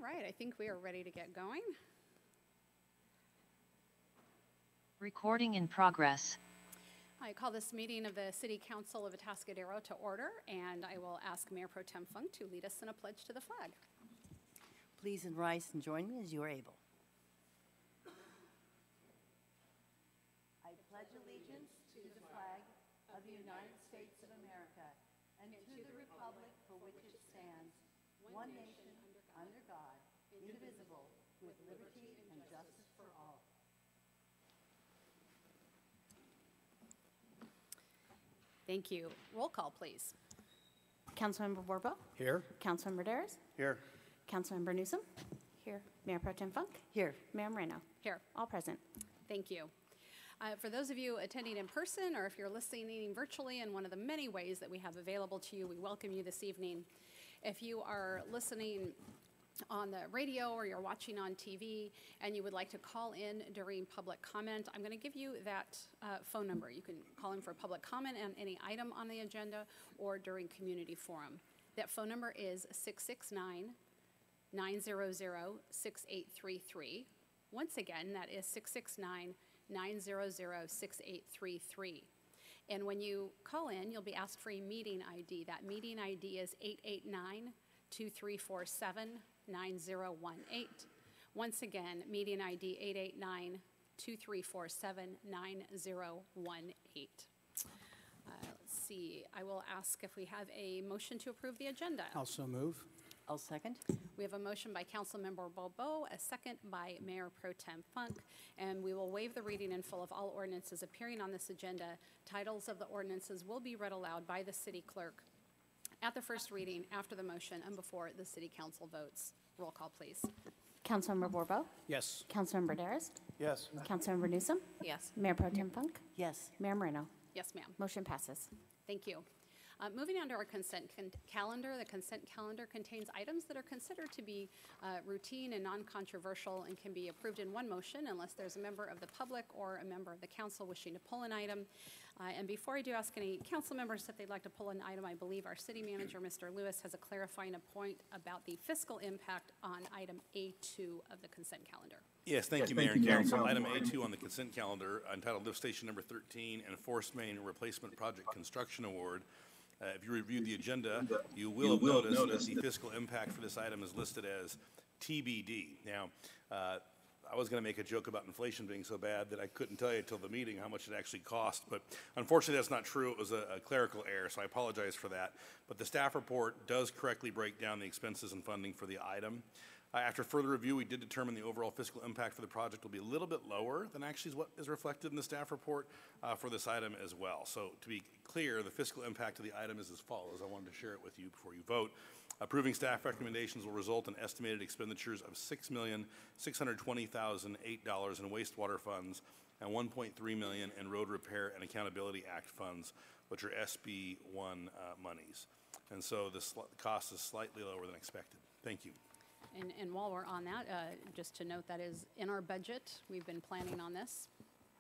right, I think we are ready to get going. Recording in progress. I call this meeting of the City Council of Atascadero to order, and I will ask Mayor Pro Tem Funk to lead us in a pledge to the flag. Please rise and join me as you are able. I pledge allegiance to the flag of the United States of America and to the republic for which it stands, one nation, under God, indivisible, with liberty and justice for all. Thank you. Roll call, please. Councilmember Borbo? Here. Councilmember Dares? Here. Councilmember Newsom? Here. Mayor Pro Tem Funk? Here. Mayor Moreno? Here. All present. Thank you. For those of you attending in person, or if you're listening virtually in one of the many ways that we have available to you, we welcome you this evening. If you are listening on the radio or you're watching on TV and you would like to call in during public comment, I'm going to give you that phone number. You can call in for public comment on any item on the agenda or during community forum. That phone number is 669-900-6833. Once again, that is 669-900-6833. And when you call in, you'll be asked for a meeting ID. That meeting ID is 889-2347-9018. Once again, meeting ID 889-2347-9018. Let's see, I will ask if we have a motion to approve the agenda. Also move. I'll second. We have a motion by Councilmember Bobo, a second by Mayor Pro Tem Funk, and we will waive the reading in full of all ordinances appearing on this agenda. Titles of the ordinances will be read aloud by the city clerk at the first reading, after the motion, and before the city council votes. Roll call, please. Councilmember Borbo? Yes. Councilmember Dares? Yes. Councilmember Newsom? Yes. Mayor Pro Tem Funk? Yes. Mayor Moreno? Yes, ma'am. Motion passes. Thank you. Moving on to our consent calendar, the consent calendar contains items that are considered to be routine and non-controversial and can be approved in one motion unless there's a member of the public or a member of the council wishing to pull an item. And before I do ask any council members if they'd like to pull an item, I believe our city manager, Mr. Lewis, has a clarifying point about the fiscal impact on item A2 of the consent calendar. Yes, thank you, Mayor and Council. Item A2 on the consent calendar, entitled Lift Station Number 13 and Force Main Replacement Project Construction Award. If you reviewed the agenda, you will have noticed that the fiscal impact for this item is listed as TBD. Now, I was going to make a joke about inflation being so bad that I couldn't tell you until the meeting how much it actually cost, but unfortunately that's not true. It was a clerical error, so I apologize for that. But the staff report does correctly break down the expenses and funding for the item. After further review, we did determine the overall fiscal impact for the project will be a little bit lower than actually what is reflected in the staff report for this item as well. So to be clear, the fiscal impact of the item is as follows. I wanted to share it with you before you vote. Approving staff recommendations will result in estimated expenditures of $6,620,008 in wastewater funds and $1.3 million in Road Repair and Accountability Act funds, which are SB 1 monies. And so the cost is slightly lower than expected. Thank you. And while we're on that, just to note that is in our budget. We've been planning on this.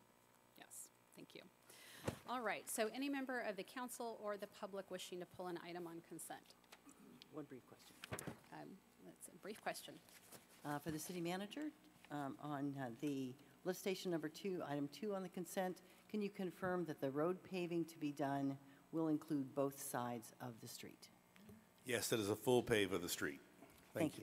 Yes, thank you. All right, so any member of the council or the public wishing to pull an item on consent? One brief question. That's a brief question. For the city manager, on the lift station number 2, item 2 on the consent, can you confirm that the road paving to be done will include both sides of the street? Yes, that is a full pave of the street. Thank you.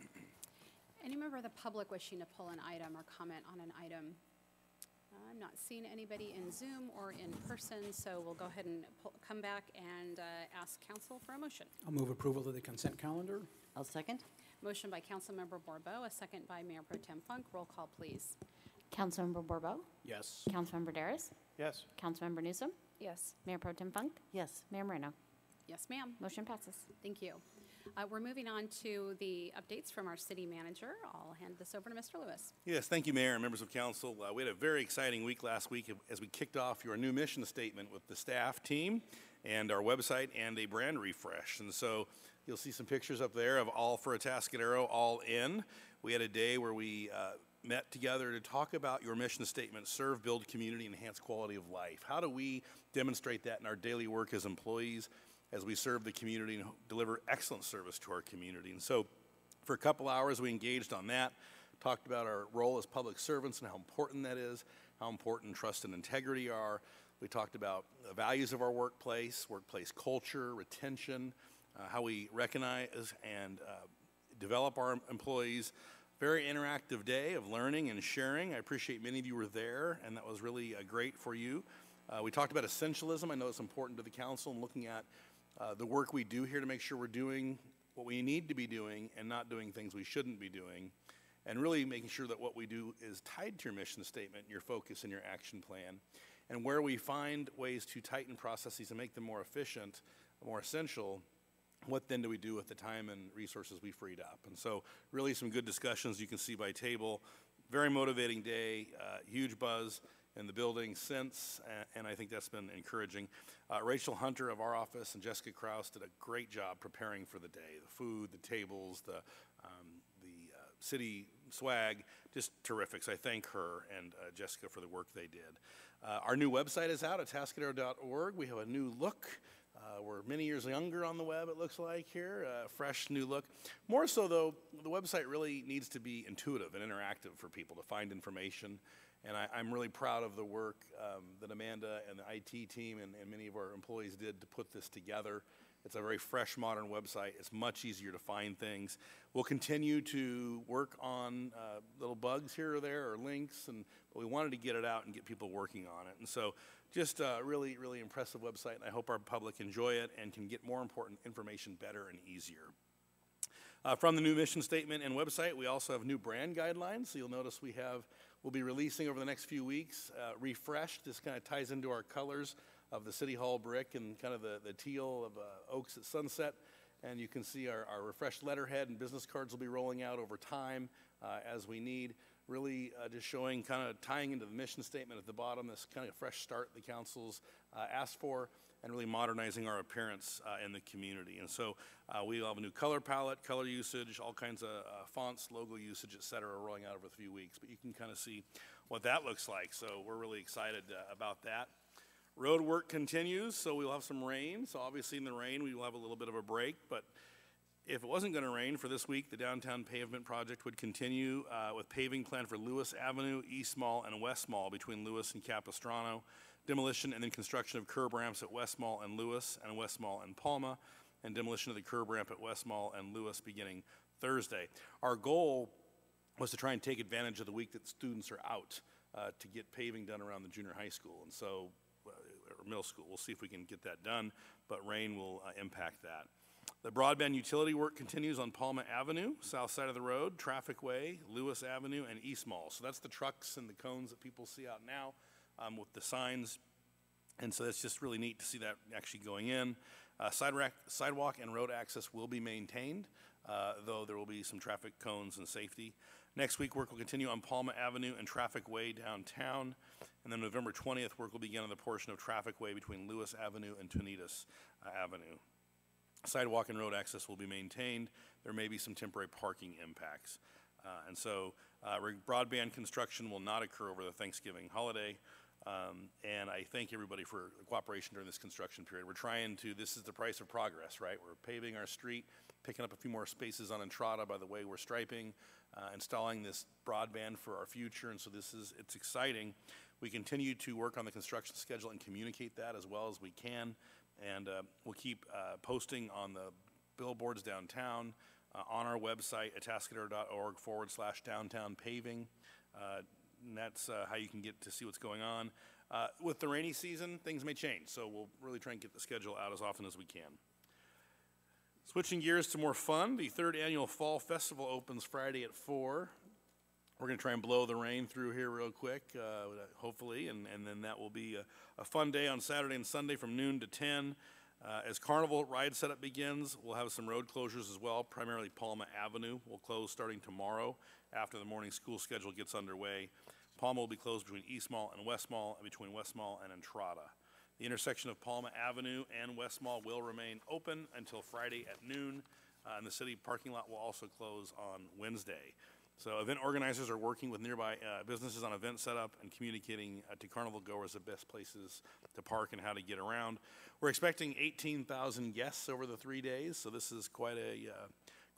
Any member of the public wishing to pull an item or comment on an item? I'm not seeing anybody in Zoom or in person, so we'll go ahead and come back and ask council for a motion. I'll move approval of the consent calendar. I'll second. Motion by Councilmember Borbo, a second by Mayor Pro Tem Funk. Roll call, please. Councilmember Borbo? Yes. Councilmember Dares? Yes. Councilmember Newsom? Yes. Mayor Pro Tem Funk? Yes. Mayor Moreno? Yes, ma'am. Motion passes. Thank you. We're moving on to the updates from our city manager. I'll hand this over to Mr. Lewis. Yes, thank you, Mayor and members of council. We had a very exciting week last week as we kicked off your new mission statement with the staff team and our website and a brand refresh. And so you'll see some pictures up there of All for Atascadero, All In. We had a day where we met together to talk about your mission statement, serve, build community, enhance quality of life. How do we demonstrate that in our daily work as employees, as we serve the community and deliver excellent service to our community? And so For a couple hours, we engaged on that, talked about our role as public servants and how important that is, how important trust and integrity are. We talked about the values of our workplace culture, retention, how we recognize and develop our employees. Very interactive day of learning and sharing. I appreciate many of you were there, and that was really great for you. We talked about essentialism. I know it's important to the council and looking at the work we do here to make sure we're doing what we need to be doing and not doing things we shouldn't be doing, and really making sure that what we do is tied to your mission statement, your focus, and your action plan. And where we find ways to tighten processes and make them more efficient, more essential, what then do we do with the time and resources we freed up? And so really some good discussions you can see by table. Very motivating day, huge buzz in the building since, and I think that's been encouraging. Rachel Hunter of our office and Jessica Kraus did a great job preparing for the day. The food, the tables, the city swag, just terrific. So I thank her and Jessica for the work they did. Our new website is out at Atascadero.org. We have a new look. We're many years younger on the web, it looks like here, fresh new look. More so, though, the website really needs to be intuitive and interactive for people to find information. And I'm really proud of the work that Amanda and the IT team and many of our employees did to put this together. It's a very fresh, modern website. It's much easier to find things. We'll continue to work on little bugs here or there or links, but we wanted to get it out and get people working on it. And so just a really, really impressive website, and I hope our public enjoy it and can get more important information better and easier. From the new mission statement and website, we also have new brand guidelines. So you'll notice we'll be releasing over the next few weeks, refreshed. This kind of ties into our colors of the City Hall brick and kind of the teal of Oaks at Sunset. And you can see our refreshed letterhead and business cards will be rolling out over time as we need. Really just showing, kind of tying into the mission statement at the bottom, this kind of fresh start the council's asked for, and really modernizing our appearance in the community. And so we'll have a new color palette, color usage, all kinds of fonts, logo usage, et cetera, rolling out over a few weeks. But you can kind of see what that looks like. So we're really excited about that. Road work continues, so we'll have some rain. So obviously in the rain, we will have a little bit of a break. But if it wasn't going to rain for this week, the downtown pavement project would continue with paving planned for Lewis Avenue, East Mall, and West Mall between Lewis and Capistrano. Demolition and then construction of curb ramps at West Mall and Lewis, and West Mall and Palma, and demolition of the curb ramp at West Mall and Lewis beginning Thursday. Our goal was to try and take advantage of the week that students are out to get paving done around the junior high school, and so, or middle school. We'll see if we can get that done, but rain will impact that. The broadband utility work continues on Palma Avenue, south side of the road, Traffic Way, Lewis Avenue, and East Mall. So that's the trucks and the cones that people see out now. With the signs, and so it's just really neat to see that actually going in. Sidewalk and road access will be maintained, though there will be some traffic cones and safety. Next week, work will continue on Palma Avenue and Traffic Way downtown, and then November 20th, work will begin on the portion of Traffic Way between Lewis Avenue and Tunitas Avenue. Sidewalk and road access will be maintained. There may be some temporary parking impacts. And so broadband construction will not occur over the Thanksgiving holiday. And I thank everybody for the cooperation during this construction period. We're trying to, this is the price of progress, right? We're paving our street, picking up a few more spaces on Entrada by the way we're striping, installing this broadband for our future. And so it's exciting. We continue to work on the construction schedule and communicate that as well as we can. And we'll keep posting on the billboards downtown, on our website, atascadero.org/downtown paving. And that's how you can get to see what's going on. With the rainy season, things may change, so we'll really try and get the schedule out as often as we can. Switching gears to more fun, the 3rd annual Fall Festival opens Friday at 4. We're going to try and blow the rain through here real quick, hopefully, and then that will be a fun day on Saturday and Sunday from noon to 10. As Carnival ride setup begins, we'll have some road closures as well, primarily Palma Avenue will close starting tomorrow after the morning school schedule gets underway. Palma will be closed between East Mall and West Mall, and between West Mall and Entrada. The intersection of Palma Avenue and West Mall will remain open until Friday at noon, and the city parking lot will also close on Wednesday. So event organizers are working with nearby businesses on event setup and communicating to carnival goers the best places to park and how to get around. We're expecting 18,000 guests over the 3 days, so this is quite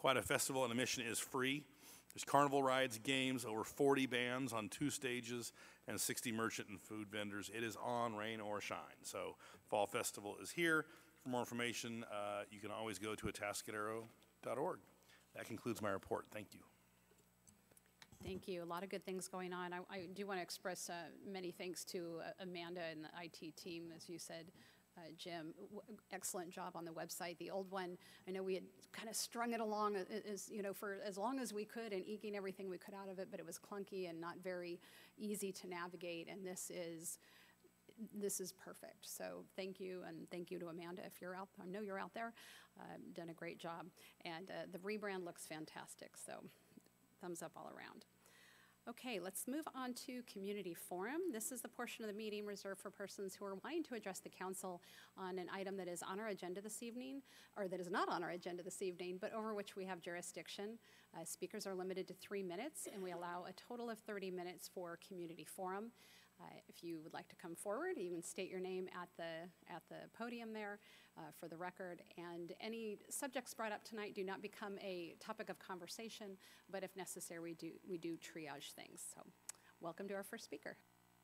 Quite a Festival and Admission is free. There's carnival rides, games, over 40 bands on 2 stages, and 60 merchant and food vendors. It is on, rain or shine. So Fall Festival is here. For more information, you can always go to atascadero.org. That concludes my report. Thank you. Thank you. A lot of good things going on. I do want to express many thanks to Amanda and the IT team, as you said, Jim. Excellent job on the website. The old one, I know we had kind of strung it along for as long as we could and eking everything we could out of it, but it was clunky and not very easy to navigate. And this is perfect. So thank you, and thank you to Amanda if you're out. I know you're out there. Done a great job, and the rebrand looks fantastic. So thumbs up all around. Okay, let's move on to Community Forum. This is the portion of the meeting reserved for persons who are wanting to address the council on an item that is on our agenda this evening, or that is not on our agenda this evening, but over which we have jurisdiction. Speakers are limited to 3 minutes, and we allow a total of 30 minutes for Community Forum. If you would like to come forward, you can state your name at the podium there for the record. And any subjects brought up tonight do not become a topic of conversation, but if necessary, we do triage things. So welcome to our first speaker.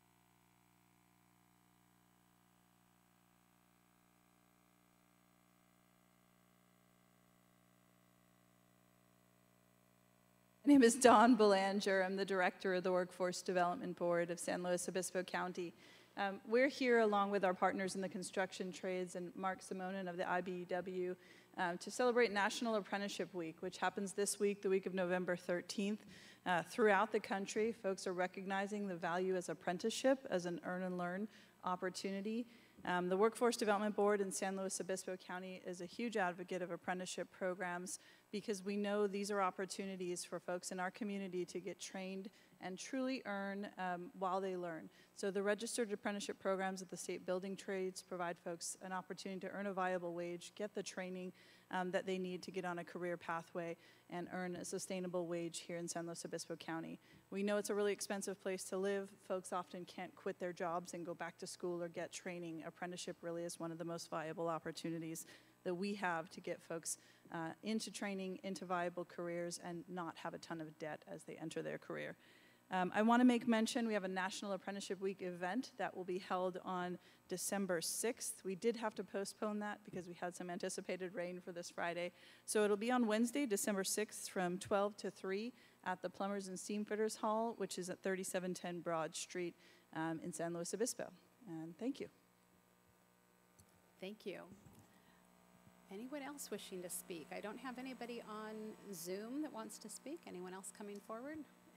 My name is Dawn Belanger. I'm the director of the Workforce Development Board of San Luis Obispo County. We're here along with our partners in the construction trades and Mark Simonin of the IBEW to celebrate National Apprenticeship Week, which happens this week, the week of November 13th. Throughout the country, folks are recognizing the value as apprenticeship as an earn and learn opportunity. The Workforce Development Board in San Luis Obispo County is a huge advocate of apprenticeship programs because we know these are opportunities for folks in our community to get trained and truly earn while they learn. So the registered apprenticeship programs at the state building trades provide folks an opportunity to earn a viable wage, get the training that they need to get on a career pathway and earn a sustainable wage here in San Luis Obispo County. We know it's a really expensive place to live. Folks often can't quit their jobs and go back to school or get training. Apprenticeship really is one of the most viable opportunities that we have to get folks into training, into viable careers, and not have a ton of debt as they enter their career. I want to make mention we have a National Apprenticeship Week event that will be held on December 6th. We did have to postpone that because we had some anticipated rain for this Friday. So it'll be on Wednesday, December 6th from 12 to 3 at the Plumbers and Steamfitters Hall, which is at 3710 Broad Street in San Luis Obispo. And thank you. Thank you. Anyone else wishing to speak? I don't have anybody on Zoom that wants to speak. Anyone else coming forward?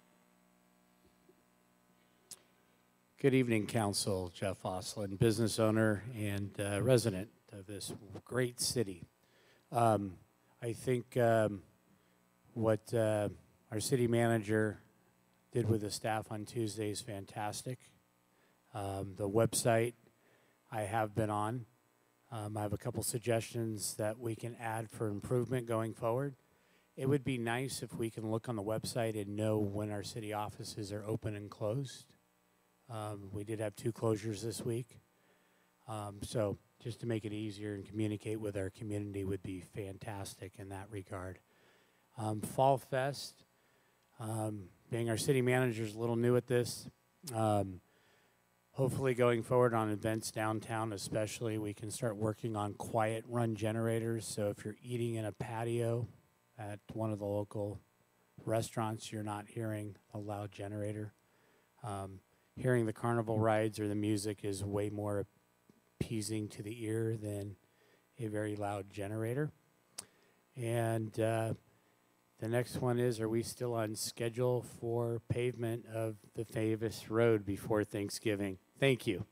Good evening, Council. Jeff Oslin, business owner and resident of this great city. I think what our city manager did with the staff on Tuesday is fantastic. The website I have been on. I have a couple suggestions that we can add for improvement going forward. It would be nice if we can look on the website and know when our city offices are open and closed. We did have 2 closures this week. So just to make it easier and communicate with our community would be fantastic in that regard. Fall Fest, being our city manager is a little new at this. Hopefully going forward on events downtown especially, we can start working on quiet run generators. So if you're eating in a patio at one of the local restaurants, you're not hearing a loud generator. Hearing the carnival rides or the music is way more appeasing to the ear than a very loud generator. And the next one is, are we still on schedule for pavement of the Favis Road before Thanksgiving? Thank you.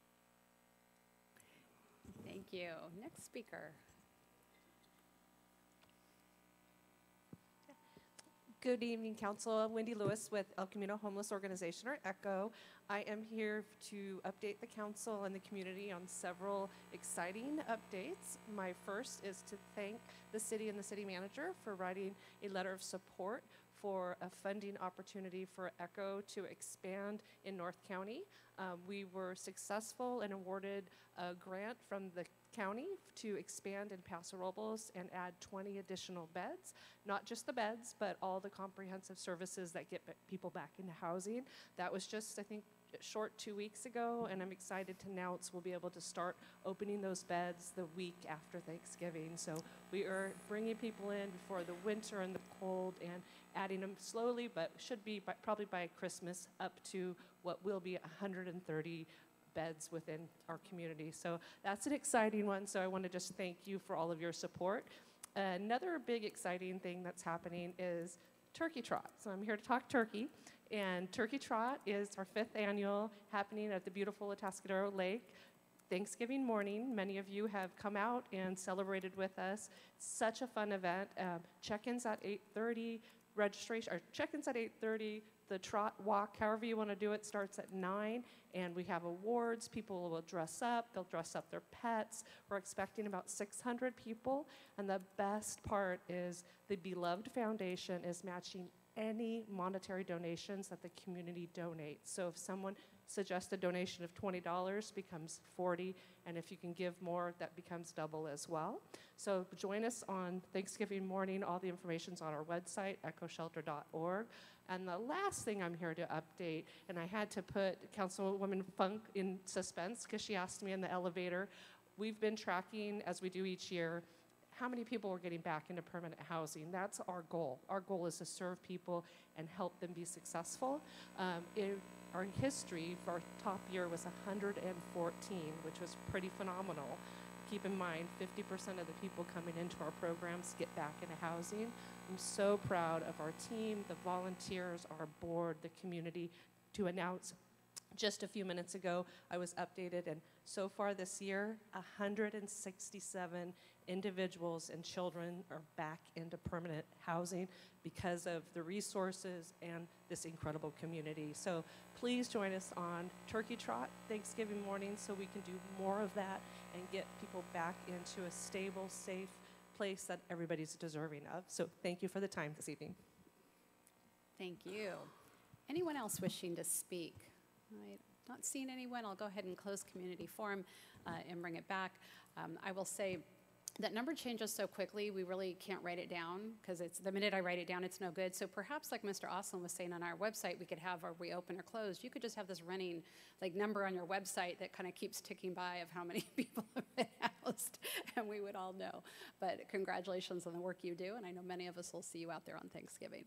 Thank you. Next speaker. Good evening, Council. Wendy Lewis with El Camino Homeless Organization, or ECHO. I am here to update the Council and the community on several exciting updates. My first is to thank the city and the city manager for writing a letter of support for a funding opportunity for ECHO to expand in North County. We were successful and awarded a grant from the county to expand in Paso Robles and add 20 additional beds. Not just the beds, but all the comprehensive services that get people back into housing. That was just, I think, short 2 weeks ago, and I'm excited to announce we'll be able to start opening those beds the week after Thanksgiving. So we are bringing people in before the winter and the cold and adding them slowly, but should be probably by Christmas up to what will be 130 beds within our community. So that's an exciting one, so I want to just thank you for all of your support. Another big exciting thing that's happening is Turkey Trot. So I'm here to talk turkey. And Turkey Trot is our 5th annual, happening at the beautiful Atascadero Lake. Thanksgiving morning, many of you have come out and celebrated with us. Such a fun event. Check-ins at 8:30, registration, or check-ins at 8:30. The trot walk, however you want to do it, starts at 9, and we have awards. People will dress up. They'll dress up their pets. We're expecting about 600 people, and the best part is the Beloved Foundation is matching any monetary donations that the community donates. So if someone suggests a donation of $20 becomes $40, and if you can give more, that becomes double as well. So join us on Thanksgiving morning. All the information's on our website, echoshelter.org. And the last thing I'm here to update, and I had to put Councilwoman Funk in suspense because she asked me in the elevator. We've been tracking, as we do each year, how many people are getting back into permanent housing. That's our goal. Our goal is to serve people and help them be successful. Our history for our top year was 114, which was pretty phenomenal. Keep in mind, 50% of the people coming into our programs get back into housing. I'm so proud of our team, the volunteers, our board, the community, to announce just a few minutes ago, I was updated, and so far this year, 167 individuals and children are back into permanent housing because of the resources and this incredible community. So please join us on Turkey Trot Thanksgiving morning so we can do more of that and get people back into a stable, safe place that everybody's deserving of. So thank you for the time this evening. Thank you. Anyone else wishing to speak? I'm not seeing anyone. I'll go ahead and close community forum and bring it back. I will say that number changes so quickly, we really can't write it down because it's the minute I write it down, it's no good. So perhaps like Mr. Oslin was saying on our website, we could have, are we open or closed? You could just have this running like number on your website that kind of keeps ticking by of how many people have been housed, and we would all know. But congratulations on the work you do, and I know many of us will see you out there on Thanksgiving.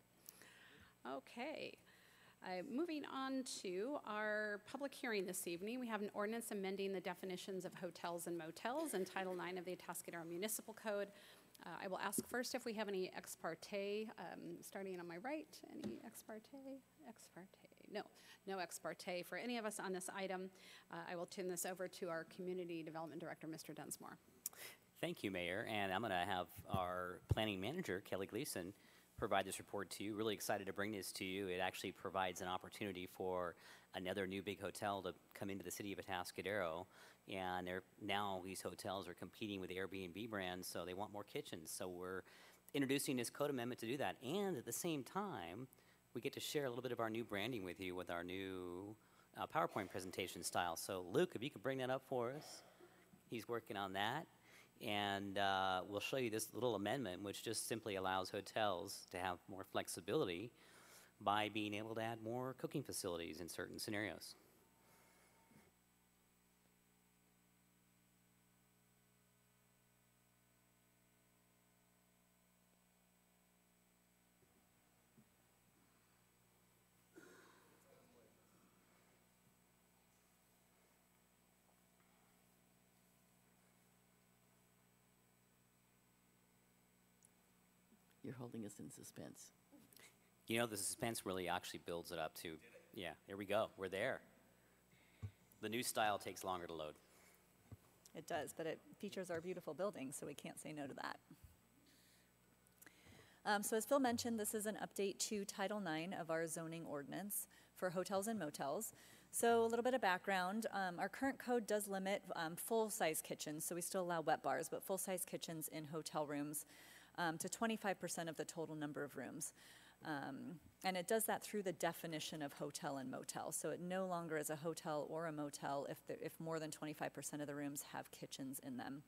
Okay. Moving on to our public hearing this evening, we have an ordinance amending the definitions of hotels and motels in Title IX of the Atascadero Municipal Code. I will ask first if we have any ex parte, starting on my right. Any ex parte? Ex parte? No, no ex parte for any of us on this item. I will turn this over to our Community Development Director, Mr. Dunsmore. Thank you, Mayor, and I'm going to have our Planning Manager, Kelly Gleason, provide this report to you. Really excited to bring this to you. It actually provides an opportunity for another new big hotel to come into the city of Atascadero. And now these hotels are competing with the Airbnb brands, so they want more kitchens. So we're introducing this code amendment to do that. And at the same time, we get to share a little bit of our new branding with you with our new PowerPoint presentation style. So Luke, if you could bring that up for us. He's working on that. And we'll show you this little amendment, which just simply allows hotels to have more flexibility by being able to add more cooking facilities in certain scenarios. You're holding us in suspense. You know, the suspense really actually builds it up to, yeah, here we go. We're there. The new style takes longer to load. It does, but it features our beautiful building, so we can't say no to that. So as Phil mentioned, this is an update to Title IX of our zoning ordinance for hotels and motels. So a little bit of background, our current code does limit full-size kitchens, so we still allow wet bars, but full-size kitchens in hotel rooms to 25% of the total number of rooms. And it does that through the definition of hotel and motel. So it no longer is a hotel or a motel if more than 25% of the rooms have kitchens in them.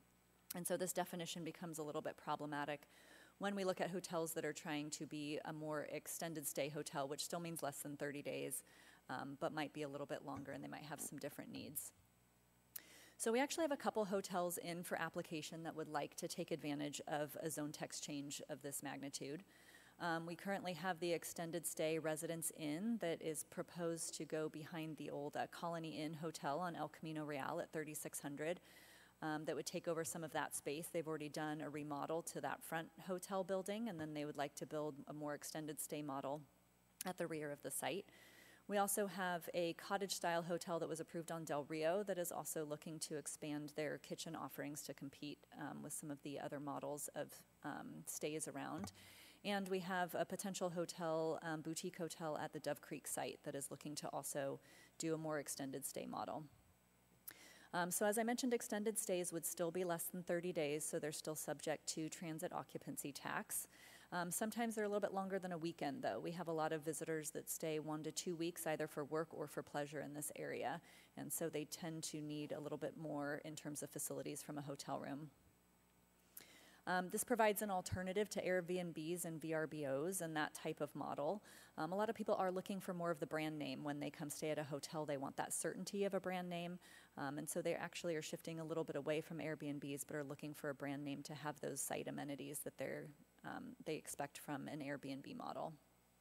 And so this definition becomes a little bit problematic when we look at hotels that are trying to be a more extended stay hotel, which still means less than 30 days, but might be a little bit longer, and they might have some different needs. So we actually have a couple hotels in for application that would like to take advantage of a zone text change of this magnitude. We currently have the Extended Stay Residence Inn that is proposed to go behind the old Colony Inn Hotel on El Camino Real at 3600. That would take over some of that space. They've already done a remodel to that front hotel building, and then they would like to build a more extended stay model at the rear of the site. We also have a cottage-style hotel that was approved on Del Rio that is also looking to expand their kitchen offerings to compete with some of the other models of stays around. And we have a potential hotel, boutique hotel at the Dove Creek site that is looking to also do a more extended stay model. So as I mentioned, extended stays would still be less than 30 days, so they're still subject to transit occupancy tax. Sometimes they're a little bit longer than a weekend, though. We have a lot of visitors that stay 1 to 2 weeks, either for work or for pleasure in this area, and so they tend to need a little bit more in terms of facilities from a hotel room. This provides an alternative to Airbnbs and VRBOs and that type of model. A lot of people are looking for more of the brand name. When they come stay at a hotel, they want that certainty of a brand name. And so they actually are shifting a little bit away from Airbnbs, but are looking for a brand name to have those site amenities that they expect from an Airbnb model.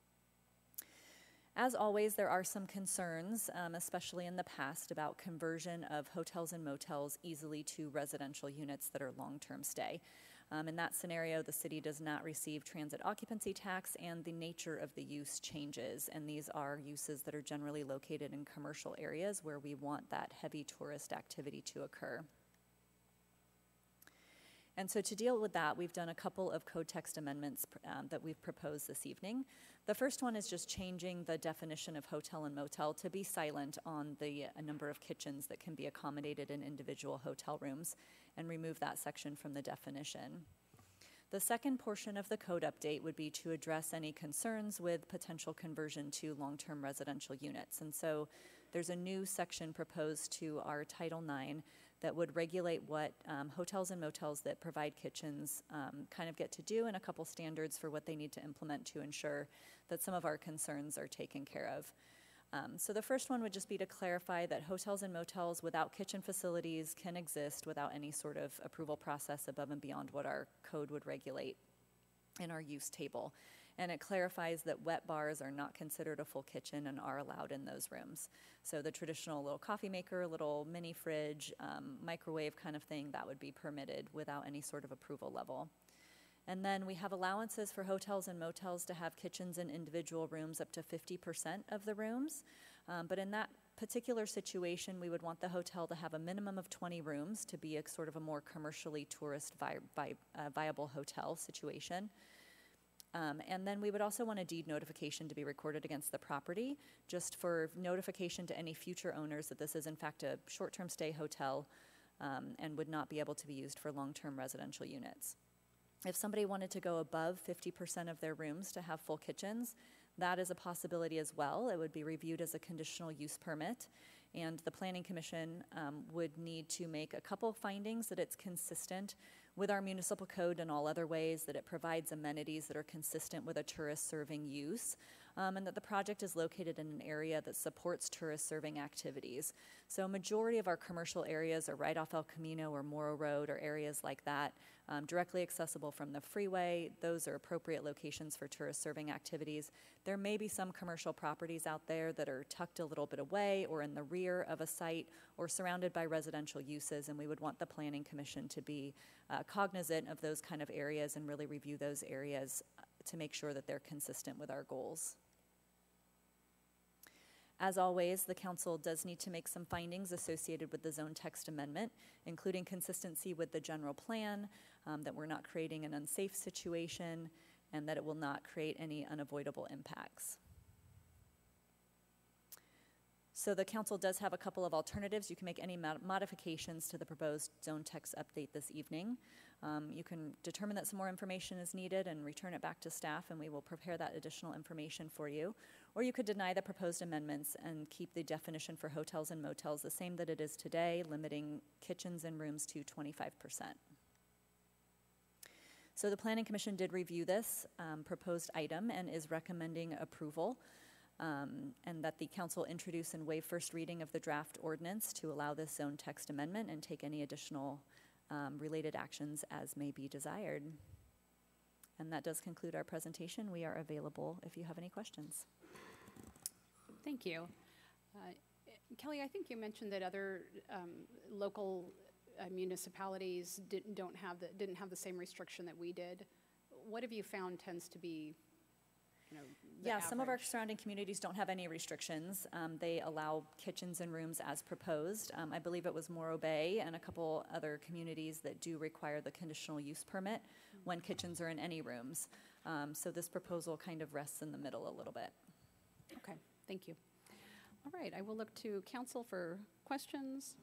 As always, there are some concerns, especially in the past, about conversion of hotels and motels easily to residential units that are long-term stay. In that scenario, the city does not receive transit occupancy tax, and the nature of the use changes. And these are uses that are generally located in commercial areas where we want that heavy tourist activity to occur. And so to deal with that, we've done a couple of code text amendments that we've proposed this evening. The first one is just changing the definition of hotel and motel to be silent on the number of kitchens that can be accommodated in individual hotel rooms, and remove that section from the definition. The second portion of the code update would be to address any concerns with potential conversion to long-term residential units. And so there's a new section proposed to our Title IX that would regulate what hotels and motels that provide kitchens kind of get to do, and a couple standards for what they need to implement to ensure that some of our concerns are taken care of. So the first one would just be to clarify that hotels and motels without kitchen facilities can exist without any sort of approval process above and beyond what our code would regulate in our use table. And it clarifies that wet bars are not considered a full kitchen and are allowed in those rooms. So the traditional little coffee maker, little mini fridge, microwave kind of thing, that would be permitted without any sort of approval level. And then we have allowances for hotels and motels to have kitchens in individual rooms up to 50% of the rooms. But in that particular situation, we would want the hotel to have a minimum of 20 rooms to be a sort of a more commercially tourist viable hotel situation. And then we would also want a deed notification to be recorded against the property, just for notification to any future owners that this is in fact a short-term stay hotel and would not be able to be used for long-term residential units. If somebody wanted to go above 50% of their rooms to have full kitchens, that is a possibility as well. It would be reviewed as a conditional use permit, and the Planning Commission would need to make a couple findings that it's consistent with our municipal code and all other ways, that it provides amenities that are consistent with a tourist serving use, and that the project is located in an area that supports tourist serving activities. So a majority of our commercial areas are right off El Camino or Morro Road or areas like that, directly accessible from the freeway. Those are appropriate locations for tourist serving activities. There may be some commercial properties out there that are tucked a little bit away or in the rear of a site or surrounded by residential uses, and we would want the Planning Commission to be cognizant of those kind of areas and really review those areas to make sure that they're consistent with our goals. As always, the council does need to make some findings associated with the zone text amendment, including consistency with the general plan, that we're not creating an unsafe situation, and that it will not create any unavoidable impacts. So the council does have a couple of alternatives. You can make any modifications to the proposed zone text update this evening. You can determine that some more information is needed and return it back to staff, and we will prepare that additional information for you. Or you could deny the proposed amendments and keep the definition for hotels and motels the same that it is today, limiting kitchens and rooms to 25%. So the Planning Commission did review this proposed item and is recommending approval, and that the council introduce and waive first reading of the draft ordinance to allow this zone text amendment and take any additional related actions as may be desired. And that does conclude our presentation. We are available if you have any questions. Thank you. Kelly, I think you mentioned that other local municipalities didn't have the same restriction that we did. What have you found tends to be, the Yeah, some of our average? surrounding communities don't have any restrictions. They allow kitchens and rooms as proposed. I believe it was Morro Bay and a couple other communities that do require the conditional use permit when kitchens are in any rooms. So this proposal kind of rests in the middle a little bit. Okay, thank you. All right, I will look to council for questions.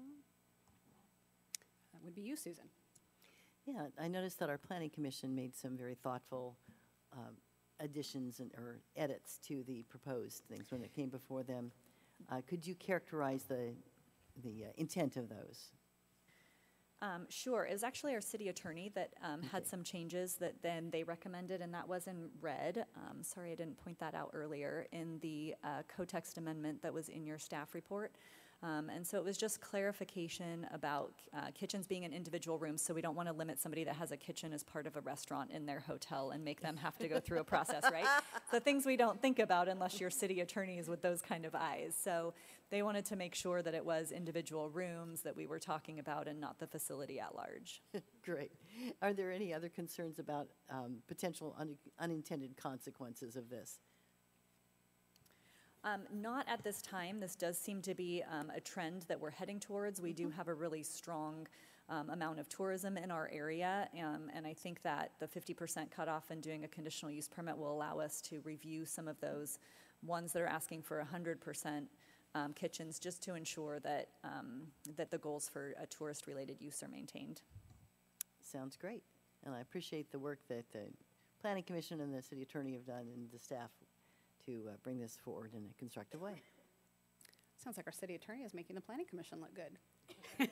That would be you, Susan. Yeah, I noticed that our Planning Commission made some very thoughtful additions or edits to the proposed things when it came before them. Could you characterize the intent of those? Sure. It was actually our city attorney that had some changes that then they recommended, and that was in red. Sorry, I didn't point that out earlier in the code text amendment that was in your staff report. And so it was just clarification about kitchens being in individual rooms, so we don't want to limit somebody that has a kitchen as part of a restaurant in their hotel and make them have to go through a process, right? The things we don't think about unless your city attorney is with those kind of eyes. So they wanted to make sure that it was individual rooms that we were talking about and not the facility at large. Great. Are there any other concerns about potential unintended consequences of this? Not at this time. This does seem to be a trend that we're heading towards. We do have a really strong amount of tourism in our area, and I think that the 50% cutoff and doing a conditional use permit will allow us to review some of those ones that are asking for 100% kitchens, just to ensure that that the goals for a tourist-related use are maintained. Sounds great. And I appreciate the work that the Planning Commission and the city attorney have done and the staff to bring this forward in a constructive way. Sounds like our city attorney is making the Planning Commission look good.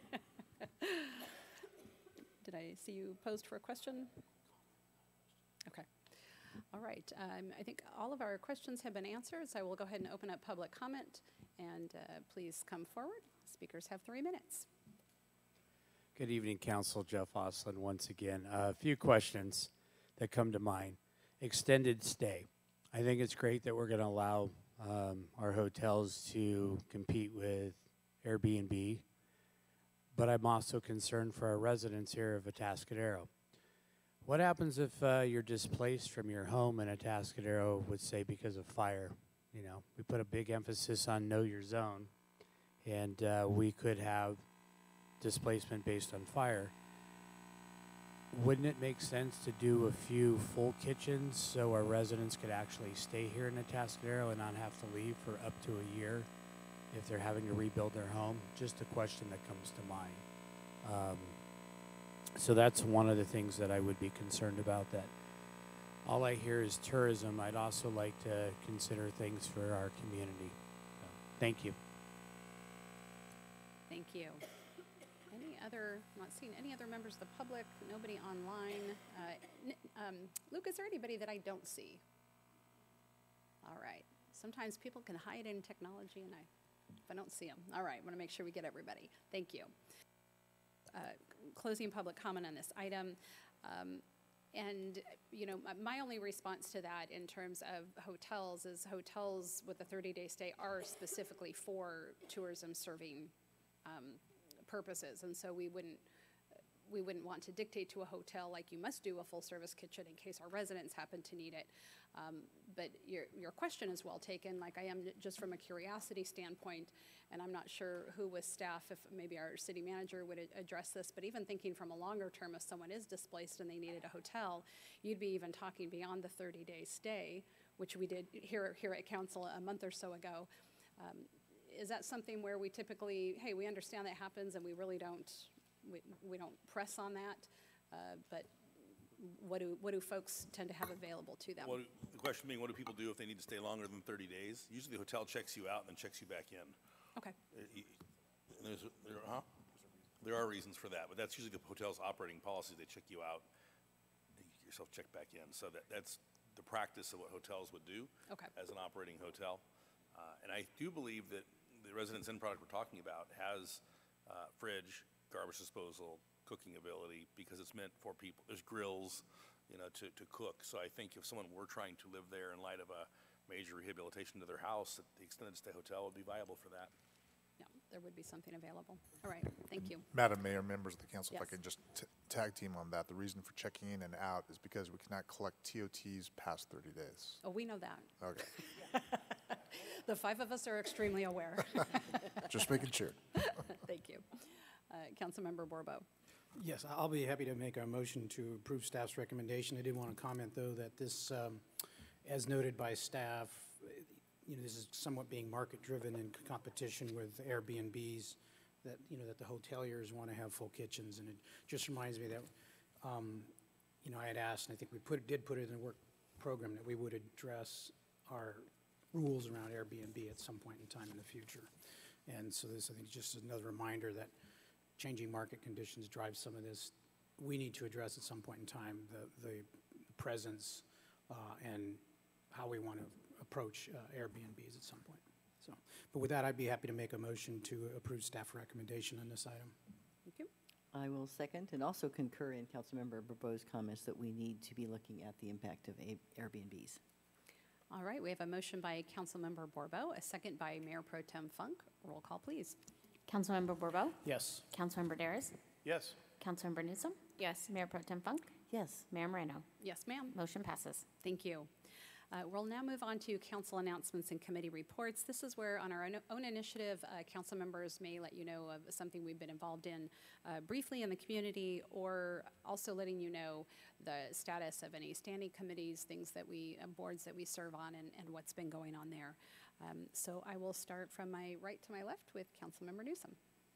Did I see you posed for a question? Okay. All right. I think all of our questions have been answered, so I will go ahead and open up public comment. And please come forward. Speakers have 3 minutes. Good evening, Council. Jeff Oslin once again. A few questions that come to mind. Extended stay. I think it's great that we're going to allow our hotels to compete with Airbnb, but I'm also concerned for our residents here of Atascadero. What happens if you're displaced from your home in Atascadero, would say because of fire? You know, we put a big emphasis on know your zone, and we could have displacement based on fire. Wouldn't it make sense to do a few full kitchens so our residents could actually stay here in Atascadero and not have to leave for up to a year if they're having to rebuild their home? Just a question that comes to mind. So that's one of the things that I would be concerned about, that all I hear is tourism. I'd also like to consider things for our community. So, thank you. Thank you. Not seeing any other members of the public, nobody online. Luke, is there anybody that I don't see? All right. Sometimes people can hide in technology, and if I don't see them. All right, I want to make sure we get everybody. Thank you. Closing public comment on this item. And, you know, my only response to that in terms of hotels is hotels with a 30-day stay are specifically for tourism serving purposes, and so we wouldn't want to dictate to a hotel like you must do a full service kitchen in case our residents happen to need it. But your question is well taken, like I am just from a curiosity standpoint, and I'm not sure who with staff, if maybe our city manager would address this, but even thinking from a longer term, if someone is displaced and they needed a hotel, you'd be even talking beyond the 30-day stay, which we did here at council a month or so ago. Is that something where we typically, hey, we understand that happens and we really don't, we don't press on that, but what do folks tend to have available to them? The question being, what do people do if they need to stay longer than 30 days? Usually the hotel checks you out and then checks you back in. Okay. There are reasons for that, but that's usually the hotel's operating policy. They check you out yourself checked back in. So that's the practice of what hotels would do Okay. as an operating hotel. And I do believe that the residence end product we're talking about has fridge, garbage disposal, cooking ability, because it's meant for people. There's grills, to cook. So I think if someone were trying to live there in light of a major rehabilitation to their house, that the extended stay hotel would be viable for that. Yeah, there would be something available. All right, thank you. Madam Mayor, members of the council, if I Yes. could just tag team on that. The reason for checking in and out is because we cannot collect TOTs past 30 days. Oh, we know that. Okay, The five of us are extremely aware. just making sure. Thank you. Councilmember Borbo. Yes, I'll be happy to make a motion to approve staff's recommendation. I did want to comment, though, that this, as noted by staff, this is somewhat being market-driven in competition with Airbnbs, that, that the hoteliers want to have full kitchens. And it just reminds me that, I had asked, and I think we did put it in the work program, that we would address our rules around Airbnb at some point in time in the future. And so this, I think, is just another reminder that changing market conditions drive some of this. We need to address at some point in time the presence and how we want to approach Airbnbs at some point. So, but with that, I'd be happy to make a motion to approve staff recommendation on this item. Thank you. I will second and also concur in Councilmember Bourbeau's comments that we need to be looking at the impact of Airbnbs. All right, we have a motion by Councilmember Borbo, a second by Mayor Pro Tem Funk. Roll call, please. Councilmember Borbo? Yes. Councilmember Daris? Yes. Councilmember Newsom? Yes. Mayor Pro Tem Funk? Yes. Mayor Moreno? Yes, ma'am. Motion passes. Thank you. We'll now move on to council announcements and committee reports. This is where, on our own initiative, council members may let you know of something we've been involved in briefly in the community, or also letting you know the status of any standing committees, things that boards that we serve on, and what's been going on there. So I will start from my right to my left with Councilmember Newsom.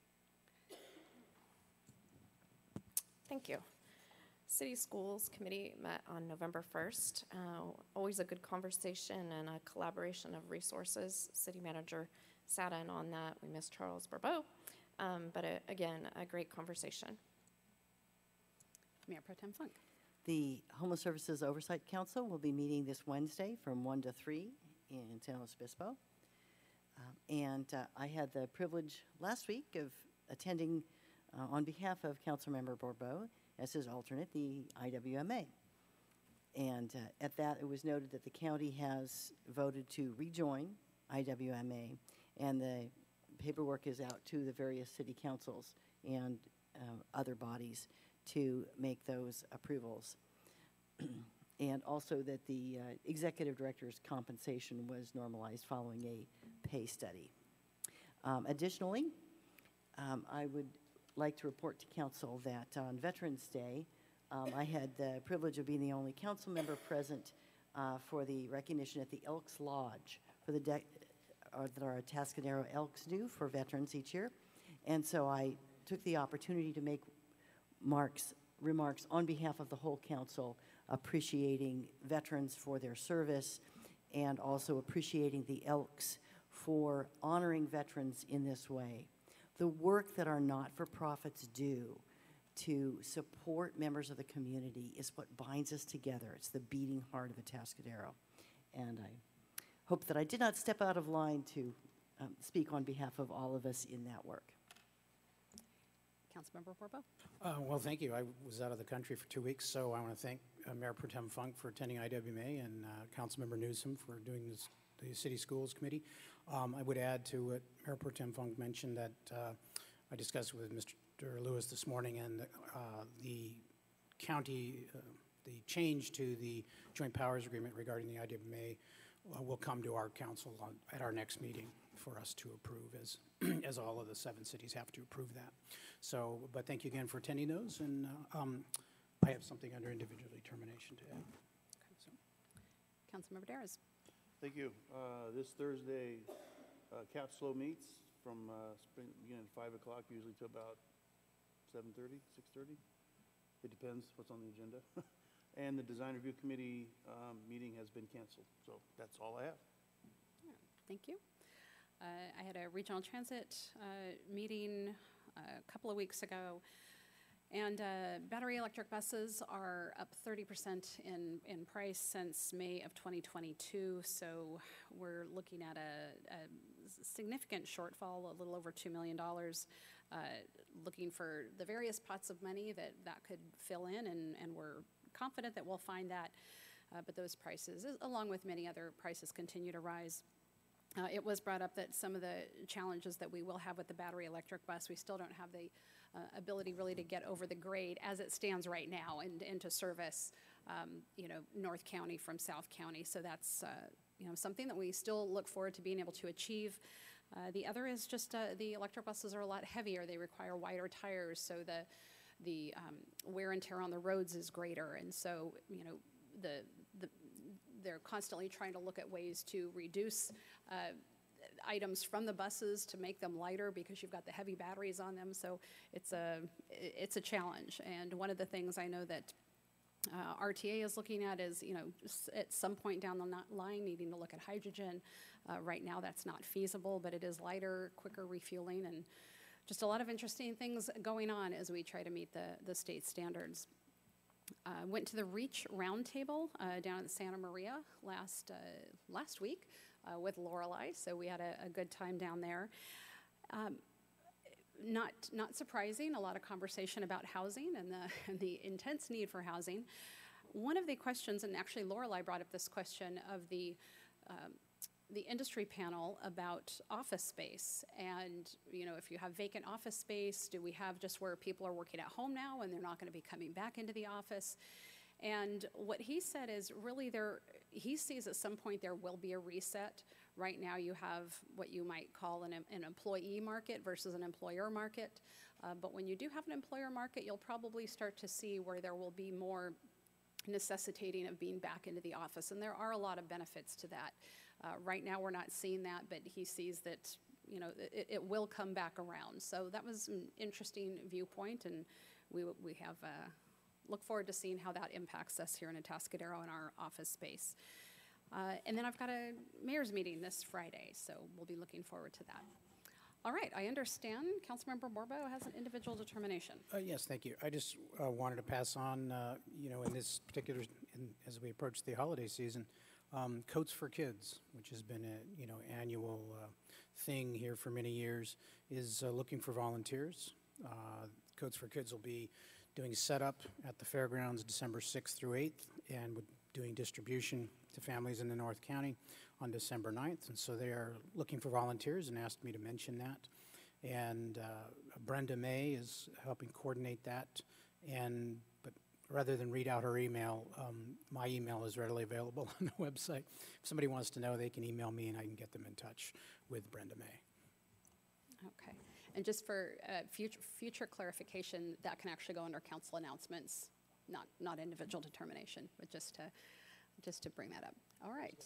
Thank you. City Schools Committee met on November 1st. Always a good conversation and a collaboration of resources. City Manager sat in on that. We missed Charles Barbeau, but again, a great conversation. Mayor Pro Tem Funk. The Homeless Services Oversight Council will be meeting this Wednesday from 1 to 3 in San Luis Obispo. I had the privilege last week of attending on behalf of Councilmember Borbeau as his alternate, the IWMA. And at that, it was noted that the county has voted to rejoin IWMA, and the paperwork is out to the various city councils and other bodies to make those approvals. And also that the executive director's compensation was normalized following a pay study. Additionally, I would like to report to council that on Veterans Day, I had the privilege of being the only council member present for the recognition at the Elks Lodge for the that our Atascadero Elks do for veterans each year. And so I took the opportunity to make remarks on behalf of the whole council, appreciating veterans for their service and also appreciating the Elks for honoring veterans in this way. The work that our not-for-profits do to support members of the community is what binds us together. It's the beating heart of Atascadero. And I hope that I did not step out of line to speak on behalf of all of us in that work. Councilmember Borbo. Well, thank you. I was out of the country for 2 weeks, so I want to thank Mayor Pro Tem Funk for attending IWMA and Councilmember Newsom for doing the City Schools Committee. I would add to what Mayor Pro Tem Funk mentioned that I discussed with Mr. Lewis this morning, and the county, the change to the Joint Powers Agreement regarding the IWMA will come to our council at our next meeting for us to approve, as all of the 7 cities have to approve that. So, but thank you again for attending those, and I have something under individual determination to add. Okay, so. Councilmember Daris. Thank you. This Thursday, Capslow meets from beginning at 5 o'clock, usually to about 7:30, 6:30. It depends what's on the agenda. And the Design Review Committee meeting has been canceled. So that's all I have. Thank you. I had a regional transit meeting a couple of weeks ago. And battery electric buses are up 30% in price since May of 2022. So we're looking at a significant shortfall, a little over $2 million, looking for the various pots of money that could fill in, and we're confident that we'll find that. But those prices, along with many other prices, continue to rise. It was brought up that some of the challenges that we will have with the battery electric bus, we still don't have the ability really to get over the grade as it stands right now and to service, North County from South County. So that's, something that we still look forward to being able to achieve. The other is just the electric buses are a lot heavier. They require wider tires, so the wear and tear on the roads is greater. And so, they're constantly trying to look at ways to reduce items from the buses to make them lighter because you've got the heavy batteries on them. So it's a challenge. And one of the things I know that RTA is looking at is, at some point down the line, needing to look at hydrogen. Right now, that's not feasible, but it is lighter, quicker refueling, and just a lot of interesting things going on as we try to meet the state standards. Went to the REACH Roundtable down at Santa Maria last week with Lorelei, so we had a good time down there. Not surprising, a lot of conversation about housing and the intense need for housing. One of the questions, and actually Lorelei brought up this question of the industry panel about office space, and if you have vacant office space, do we have just where people are working at home now and they're not going to be coming back into the office? And what he said is really he sees at some point there will be a reset. Right now you have what you might call an employee market versus an employer market, but when you do have an employer market, you'll probably start to see where there will be more necessitating of being back into the office, and there are a lot of benefits to that. Right now, we're not seeing that, but he sees that, it will come back around. So that was an interesting viewpoint, and we have look forward to seeing how that impacts us here in Atascadero in our office space. And then I've got a mayor's meeting this Friday, so we'll be looking forward to that. All right, I understand Councilmember Borbo has an individual determination. Yes, thank you. I just wanted to pass on, in this particular, as we approach the holiday season, Coats for Kids, which has been an annual thing here for many years, is looking for volunteers. Coats for Kids will be doing setup at the fairgrounds December 6th through 8th, and doing distribution to families in the North County on December 9th. And so they are looking for volunteers and asked me to mention that. And Brenda May is helping coordinate that. But rather than read out her email, my email is readily available on the website. If somebody wants to know, they can email me and I can get them in touch with Brenda May. Okay. And just for future clarification, that can actually go under council announcements, not individual determination, but just to bring that up. All right.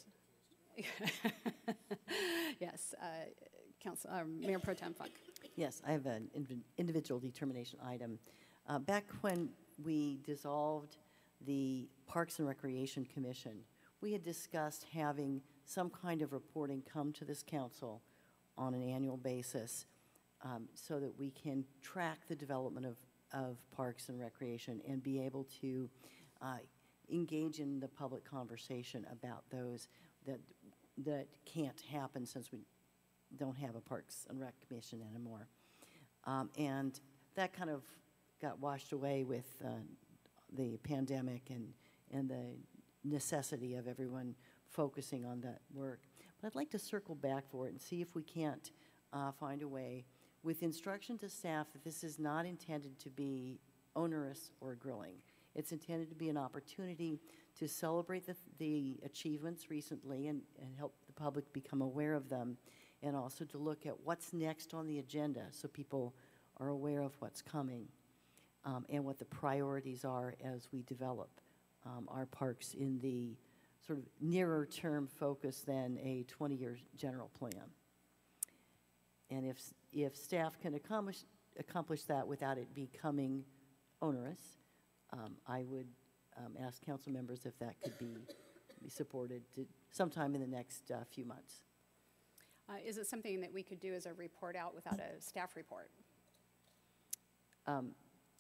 Yes, Mayor Pro Tem Funk. Yes, I have an individual determination item. Back when we dissolved the Parks and Recreation Commission, we had discussed having some kind of reporting come to this council on an annual basis so that we can track the development of parks and recreation and be able to engage in the public conversation about those that can't happen since we don't have a Parks and Rec Commission anymore. And that kind of got washed away with the pandemic and the necessity of everyone focusing on that work. But I'd like to circle back for it and see if we can't find a way with instruction to staff that this is not intended to be onerous or grilling. It's intended to be an opportunity to celebrate the achievements recently and help the public become aware of them, and also to look at what's next on the agenda so people are aware of what's coming and what the priorities are as we develop our parks in the sort of nearer term focus than a 20-year general plan. And if staff can accomplish that without it becoming onerous, I would ask council members if that could be supported sometime in the next few months. Is it something that we could do as a report out without a staff report?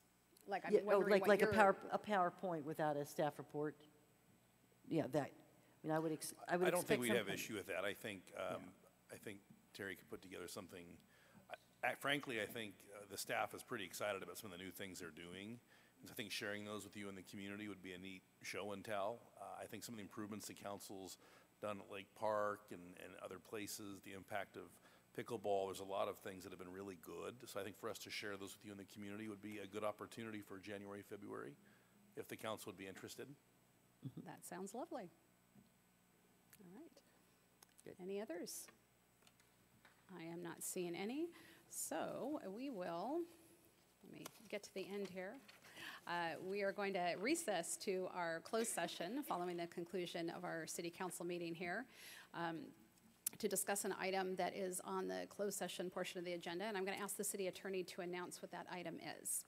Like, I'm Yeah, oh, wondering what like your- a PowerPoint without a staff report? Yeah, that, I mean, I would I don't expect think we'd some have kind- issue with that. I think Terry could put together something. Frankly, I think the staff is pretty excited about some of the new things they're doing. And so I think sharing those with you in the community would be a neat show and tell. I think some of the improvements the council's done at Lake Park and other places, the impact of pickleball, there's a lot of things that have been really good. So I think for us to share those with you in the community would be a good opportunity for January, February, if the council would be interested. That sounds lovely. All right. Any others? I am not seeing any. So we will, let me get to the end here. We are going to recess to our closed session following the conclusion of our city council meeting here to discuss an item that is on the closed session portion of the agenda. And I'm going to ask the city attorney to announce what that item is.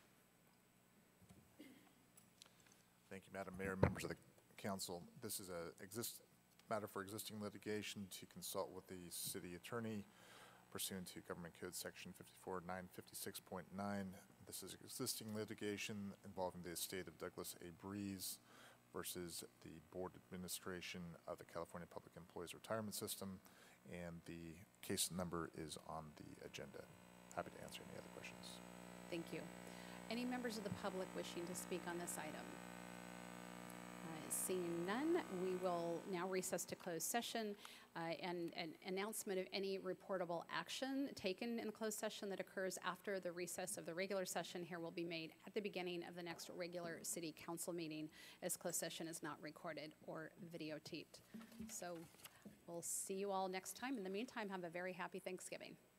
Thank you, Madam Mayor, members of the council. This is a matter for existing litigation to consult with the city attorney pursuant to Government Code Section 54956.9. This is existing litigation involving the estate of Douglas A. Breeze versus the Board Administration of the California Public Employees Retirement System, and the case number is on the agenda. Happy to answer any other questions. Thank you. Any members of the public wishing to speak on this item? Seeing none, we will now recess to closed session. And an announcement of any reportable action taken in closed session that occurs after the recess of the regular session here will be made at the beginning of the next regular city council meeting, as closed session is not recorded or videotaped. So we'll see you all next time. In the meantime, have a very happy Thanksgiving.